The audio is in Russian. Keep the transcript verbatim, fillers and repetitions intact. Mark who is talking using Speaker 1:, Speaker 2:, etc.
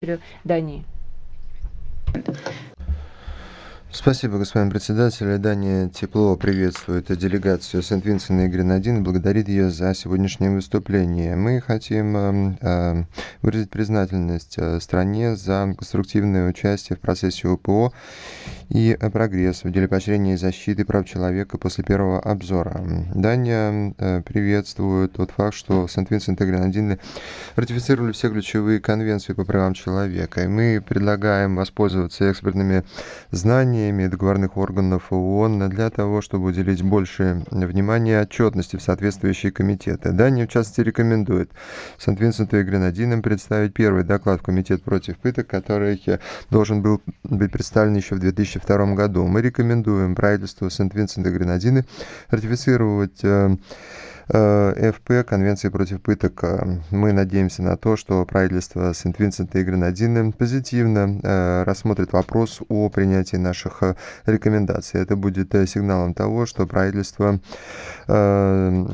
Speaker 1: Дании.
Speaker 2: Спасибо, господин председатель. Дания тепло приветствует делегацию Сент-Винсента и Гренадины и благодарит ее за сегодняшнее выступление. Мы хотим э, э, выразить признательность э, стране за конструктивное участие в процессе ОПО и э, прогресс в деле поощрения и защиты прав человека после первого обзора. Дания э, приветствует тот факт, что Сент-Винсент и Гренадины ратифицировали все ключевые конвенции по правам человека, и мы предлагаем воспользоваться экспертными знаниями договорных органов ООН для того, чтобы уделить больше внимания отчетности в соответствующие комитеты. Дания, в частности, рекомендует Сент-Винсенту и Гренадинам представить первый доклад в Комитет против пыток, который должен был быть представлен еще в две тысячи втором году. Мы рекомендуем правительству Сент-Винсента и Гренадины ратифицировать ФП, Конвенции против пыток. Мы надеемся на то, что правительство Сент-Винсента и Гренадины позитивно рассмотрит вопрос о принятии наших рекомендаций. Это будет сигналом того, что правительство